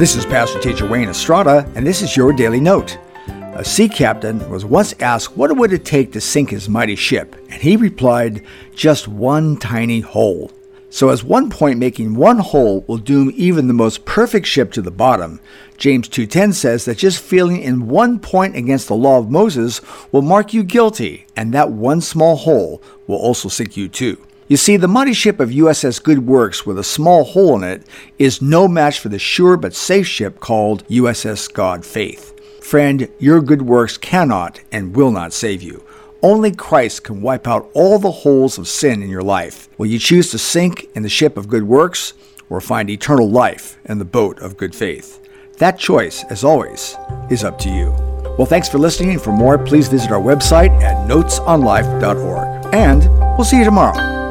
This is Pastor Teacher Wayne Estrada, and this is your Daily Note. A sea captain was once asked what would it take to sink his mighty ship, and he replied, just one tiny hole. So as one point making one hole will doom even the most perfect ship to the bottom, James 2:10 says that just failing in one point against the law of Moses will mark you guilty, and that one small hole will also sink you too. You see, the mighty ship of USS Good Works with a small hole in it is no match for the sure but safe ship called USS God Faith. Friend, your good works cannot and will not save you. Only Christ can wipe out all the holes of sin in your life. Will you choose to sink in the ship of good works or find eternal life in the boat of good faith? That choice, as always, is up to you. Well, thanks for listening, and for more, please visit our website at notesonlife.org. And we'll see you tomorrow.